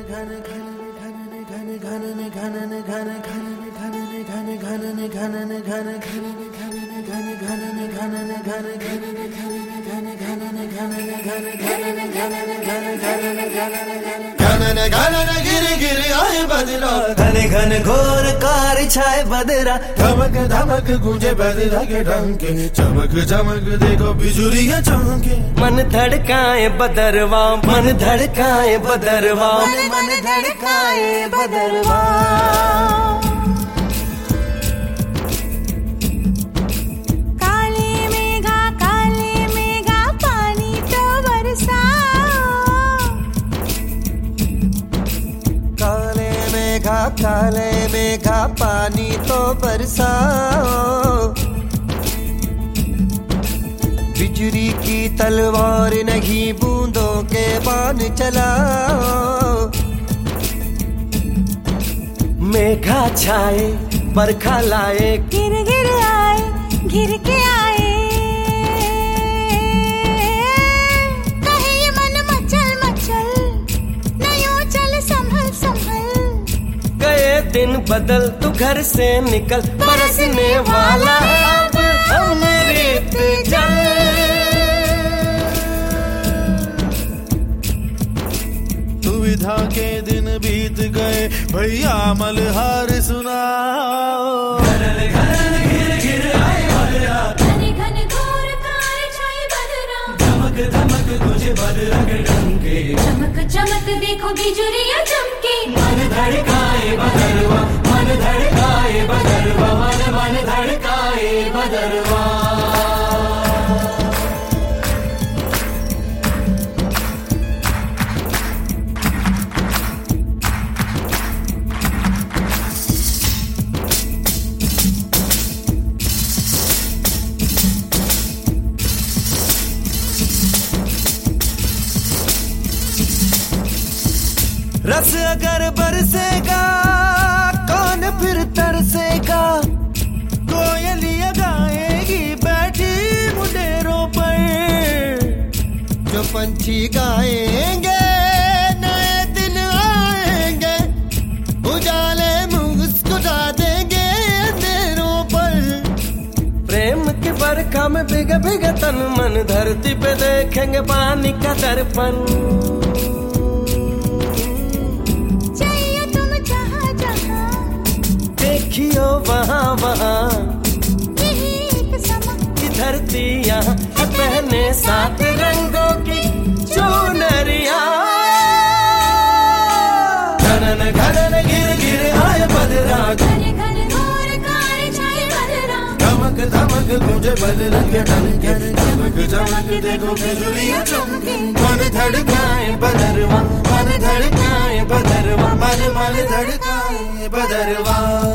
घने घन घोर कार छाए बदरा, धमक धमक गूंजे बदरा के डंके, चमक चमक देखो बिजुलियां चमके। मन धड़काए बदरवा, मन धड़काए बदरवा, मन धड़काए बदरवा। काले मेघा पानी तो बरसाओ। काले मेघा पानी तो बरसाओ। बिजली की तलवार नहीं बूंदों के बाण चलाओ। मेघा छाए बरखा लाए, गिर गिर आए घिर के आए। कहे ये मन मचल मचल, नयो चल संभल संभल। गए दिन बदल तू घर से निकल, बरसने वाला अब हम रेत जल। दुविधा के दिन बीत गए भैया मलहार सुनाओ। घन घन घोर कार छाए बदरा, धमक धमक तुझे बदरा के डंके, चमक चमक देखो बिजुलियां चमके। मन धड़काए बदरवा, मन धड़काए बदरवा, मन धड़काए बदरवा। रस अगर बरसेगा कौन फिर तरसेगा। कोयलियां गाएगी बैठी मुंडेरों पर, जो पंछी गाएंगे नए दिन आएंगे। उजाले मुस्कुरा देंगे अंधेरों पर। प्रेम की बरखा में भीगे भीगे तन मन, धरती पे देखेंगे पानी का दर्पण। देखियो वहाँ वहाँ यही एक समा, की धरती यहाँ है पहने सात रंगों की चुनरिया। घनन घनन गिर गिर आए बदरा, घन घन घोर कार छाए बदरा। धमक धमक गूंजे बदरा के डंके, चमक चमक देखो बिजुलियां चमके। मन धड़काए बदरवा, मन धड़काए बदरवा, मन धड़काए बदरवा।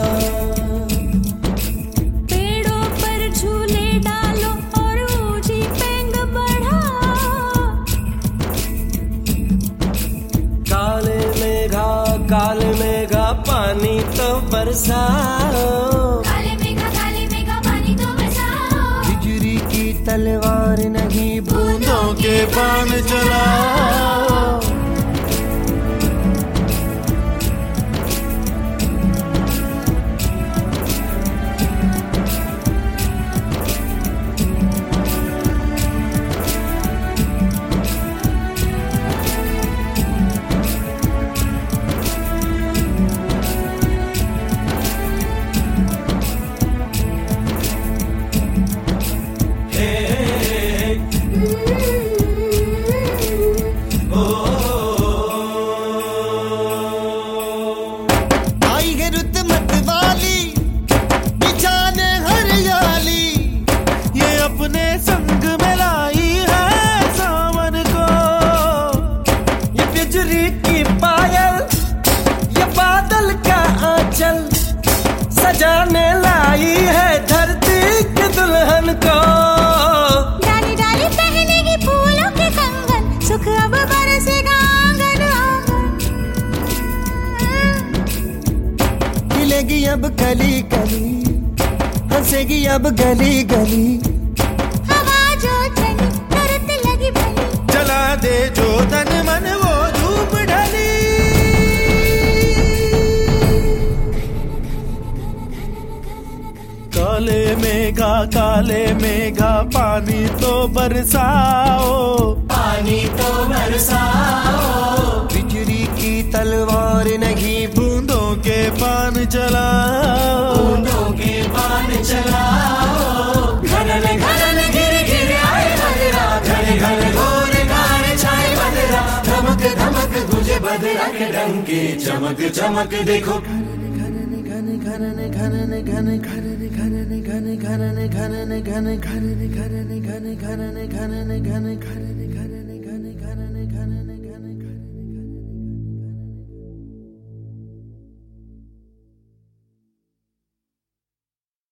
पेड़ों पर झूले डालो और ऊंची पेंग बढ़ाओ। काले मेघा पानी तो बरसाओ। काले मेघा पानी तो बरसाओ। बिजली की तलवार नहीं बूंदों के बाण चलाओ। सजाने लाई है धरती के दुल्हन को। डाली डाली पहनेगी फूलों के कंगन, सुख अब बरसेगा आंगन आंगन। खिलेगी अब गली गली, हंसेगी अब गली गली। हवा जो चली करत लगी भली, जला दे जो तन मन वो धूप ढली। काले मेघा पानी तो बरसाओ, पानी तो बरसाओ। बिजली की तलवार नहीं बूंदों के पान चलाओ, बूंदों के पान चलाओ। घनन घनन गिर गिर आए बदरा, घन घन घोर घार छाए बदरा। धमक धमक गुजे बदरा के डंके, चमक चमक देखो। घन